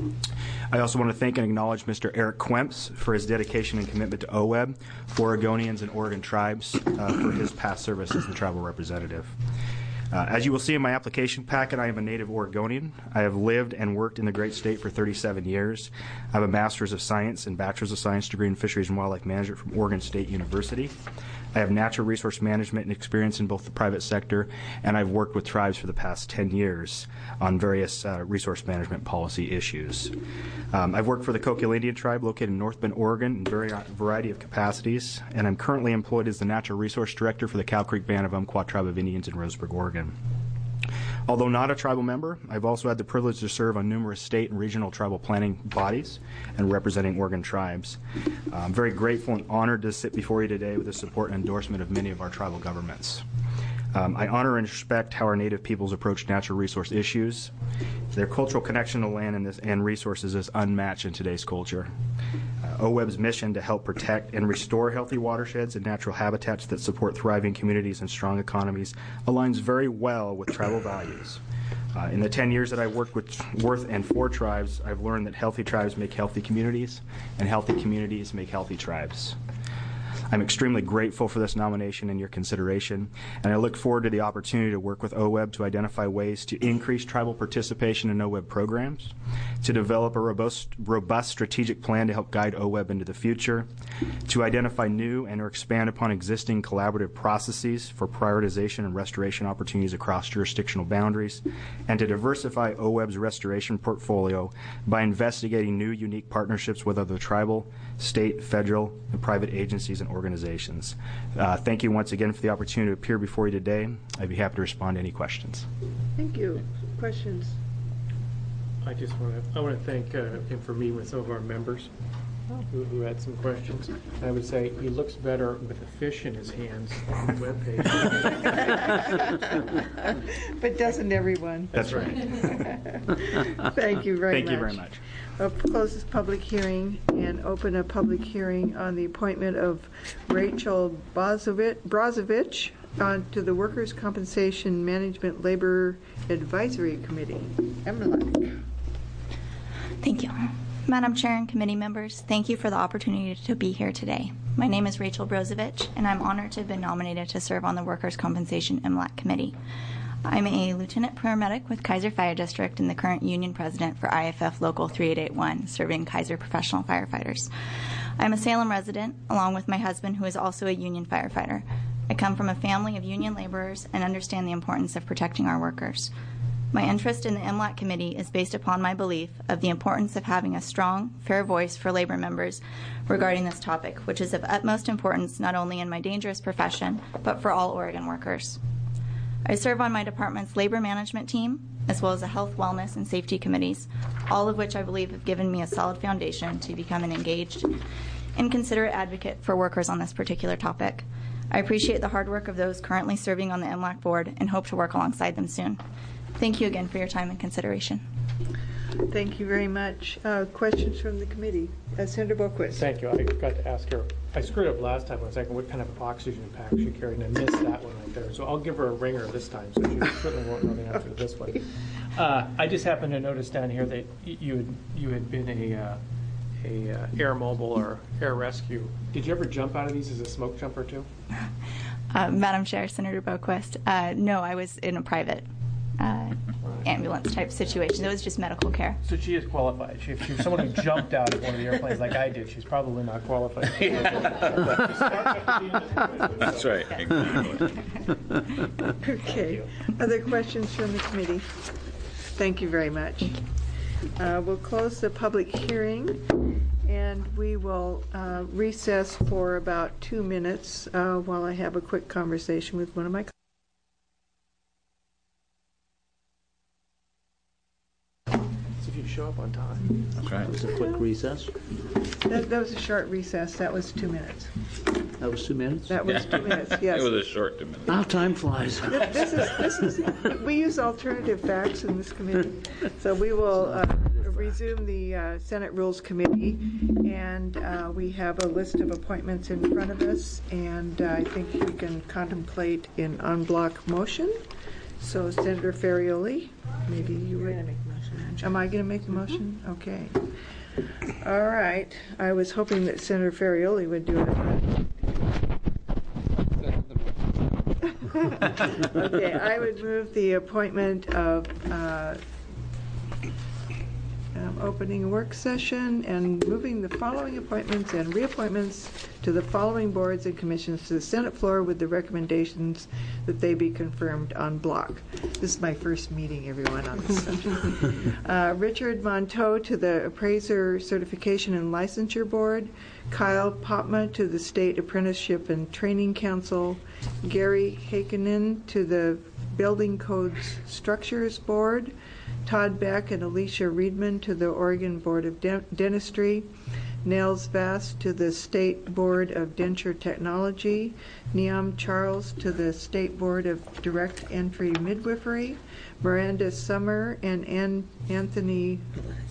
I also want to thank and acknowledge Mister Eric Quemps for his dedication and commitment to O W E B, for Oregonians and Oregon tribes, uh, for his past service as the tribal representative. Uh, as you will see in my application packet, I am a native Oregonian. I have lived and worked in the great state for thirty-seven years. I have a Master's of Science and Bachelor's of Science degree in Fisheries and Wildlife Management from Oregon State University. I have natural resource management and experience in both the private sector, and I've worked with tribes for the past ten years on various uh, resource management policy issues. Um, I've worked for the Coquille Indian Tribe located in North Bend, Oregon in a variety of capacities, and I'm currently employed as the Natural Resource Director for the Cow Creek Band of Umpqua Tribe of Indians in Roseburg, Oregon. Although not a tribal member, I've also had the privilege to serve on numerous state and regional tribal planning bodies and representing Oregon tribes. Uh, I'm very grateful and honored to sit before you today with the support and endorsement of many of our tribal governments. Um, I honor and respect how our Native peoples approach natural resource issues. Their cultural connection to land and, this, and resources is unmatched in today's culture. Uh, O W E B's mission to help protect and restore healthy watersheds and natural habitats that support thriving communities and strong economies aligns very well with tribal values. Uh, in the ten years that I've worked with Worth and for tribes, I've learned that healthy tribes make healthy communities, and healthy communities make healthy tribes. I'm extremely grateful for this nomination and your consideration, and I look forward to the opportunity to work with O W E B to identify ways to increase tribal participation in O W E B programs, to develop a robust, robust strategic plan to help guide O W E B into the future, to identify new and or expand upon existing collaborative processes for prioritization and restoration opportunities across jurisdictional boundaries, and to diversify O W E B's restoration portfolio by investigating new unique partnerships with other tribal, state, federal, and private agencies and organizations. Uh, thank you once again for the opportunity to appear before you today. I'd be happy to respond to any questions. Thank you. Questions? I just want to I want to thank uh, him for meeting with some of our members who, who had some questions. I would say he looks better with a fish in his hands on the webpage. But doesn't everyone? That's right. Thank you very Thank much. you very much. I'll close this public hearing and open a public hearing on the appointment of Rachel Brozovich uh, to the Workers' Compensation Management Labor Advisory Committee. Emmerlein. Thank you. Madam Chair and committee members, thank you for the opportunity to be here today. My name is Rachel Brozovich, and I'm honored to have been nominated to serve on the Workers' Compensation M L A C Committee. I'm a lieutenant paramedic with Kaiser Fire District and the current union president for I F F Local three eight eight one, serving Kaiser professional firefighters. I'm a Salem resident, along with my husband, who is also a union firefighter. I come from a family of union laborers and understand the importance of protecting our workers. My interest in the M L A C Committee is based upon my belief of the importance of having a strong, fair voice for labor members regarding this topic, which is of utmost importance not only in my dangerous profession, but for all Oregon workers. I serve on my department's labor management team, as well as the health, wellness, and safety committees, all of which I believe have given me a solid foundation to become an engaged and considerate advocate for workers on this particular topic. I appreciate the hard work of those currently serving on the M L A C board and hope to work alongside them soon. Thank you again for your time and consideration. Thank you very much. Uh, questions from the committee? Uh, Senator Boquist. Thank you. I forgot to ask her. I screwed up last time. I was asking what kind of oxygen pack she carried, and I missed that one right there. So I'll give her a ringer this time, so she certainly won't know the answer to this one. Uh, I just happened to notice down here that you had you had been a uh, a uh, air mobile or air rescue. Did you ever jump out of these as a smoke jumper too? Uh, Madam Chair, Senator Boquist, uh, no, I was in a private uh, ambulance type situation. It was just medical care. So she is qualified. She, if she's someone who jumped out of one of the airplanes like I did, she's probably not qualified. That's right. Okay. Other questions from the committee? Thank you very much. Uh, we'll close the public hearing, and we will uh, recess for about two minutes uh, while I have a quick conversation with one of my colleagues. If you show up on time. That's right. That was a quick recess. That, that was a short recess. That was two minutes. That was two minutes? That was two minutes, yes. It was a short two minutes. Now time flies. This is, this is, we use alternative facts in this committee. So we will uh, resume the uh, Senate Rules Committee, and uh, we have a list of appointments in front of us, and uh, I think we can contemplate an en bloc motion. So Senator Ferrioli, maybe you would. Am I going to make the motion? Okay. All right. I was hoping that Senator Ferrioli would do it. Okay, I would move the appointment of uh, um, opening a work session and moving the following appointments and reappointments to the following boards and commissions to the Senate floor with the recommendations that they be confirmed en bloc. This is my first meeting, everyone, on this subject. uh, Richard Monteau to the Appraiser Certification and Licensure Board, Kyle Popma to the State Apprenticeship and Training Council, Gary Hakenen to the Building Codes Structures Board, Todd Beck and Alicia Reedman to the Oregon Board of De- Dentistry, Nels Vass to the State Board of Denture Technology, Niam Charles to the State Board of Direct Entry Midwifery, Miranda Summer and An- Anthony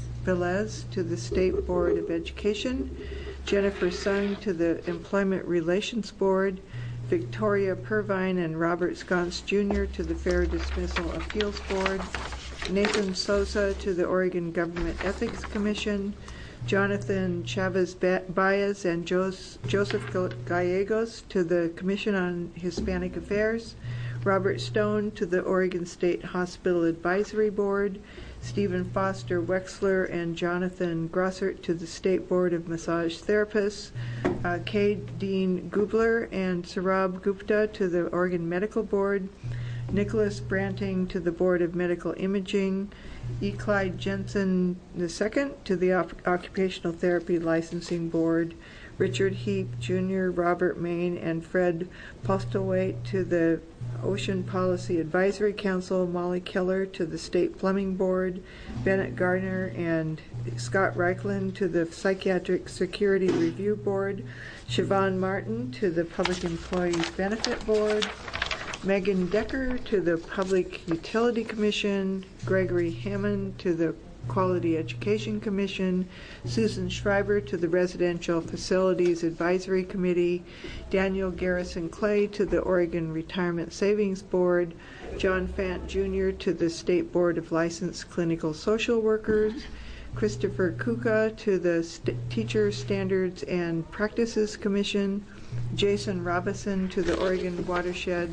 Velez to the State Board of Education, Jennifer Sung to the Employment Relations Board, Victoria Purvine and Robert Sconce Junior to the Fair Dismissal Appeals Board, Nathan Sosa to the Oregon Government Ethics Commission, Jonathan Chavez Baez and Joseph Gallegos to the Commission on Hispanic Affairs, Robert Stone to the Oregon State Hospital Advisory Board, Stephen Foster Wexler and Jonathan Grossert to the State Board of Massage Therapists, uh, Kay Dean Gubler and Sarab Gupta to the Oregon Medical Board, Nicholas Branting to the Board of Medical Imaging, E. Clyde Jensen the Second to the Occupational Therapy Licensing Board, Richard Heap Junior, Robert Main, and Fred Postlewaite to the Ocean Policy Advisory Council, Molly Keller to the State Plumbing Board, Bennett Gardner and Scott Reichland to the Psychiatric Security Review Board, Siobhan Martin to the Public Employees Benefit Board, Megan Decker to the Public Utility Commission, Gregory Hammond to the Quality Education Commission, Susan Schreiber to the Residential Facilities Advisory Committee, Daniel Garrison Clay to the Oregon Retirement Savings Board, John Fant Junior to the State Board of Licensed Clinical Social Workers, Christopher Kuka to the St- Teacher Standards and Practices Commission, Jason Robison to the Oregon Watershed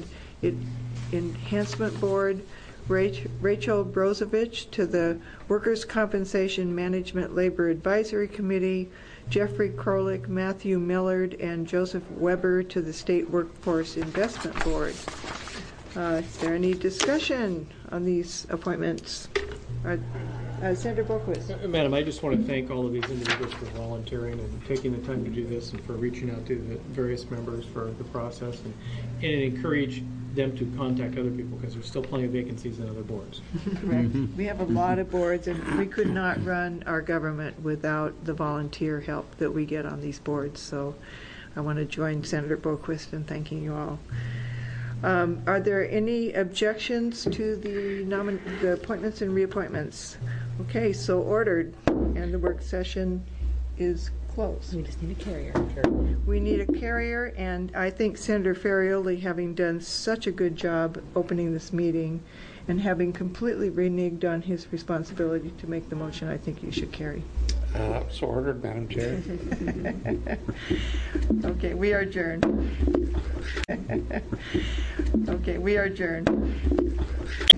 Enhancement Board, Rachel Brozovich to the Workers' Compensation Management Labor Advisory Committee, Jeffrey Krolik, Matthew Millard, and Joseph Weber to the State Workforce Investment Board. Uh, is there any discussion on these appointments? Uh, uh, Senator Boquist. Madam, I just want to thank all of these individuals for volunteering and taking the time to do this and for reaching out to the various members for the process, and, and encourage them to contact other people because there's still plenty of vacancies in other boards. Correct. We have a lot of boards, and we could not run our government without the volunteer help that we get on these boards. So I want to join Senator Boquist in thanking you all. Um, are there any objections to the, nomin- the appointments and reappointments? Okay, so ordered, and the work session is closed. We just need a carrier. We need a carrier, and I think Senator Ferrioli, having done such a good job opening this meeting and having completely reneged on his responsibility to make the motion, I think you should carry. Uh, so ordered, Madam Chair. Okay, we are adjourned. Okay, we are adjourned.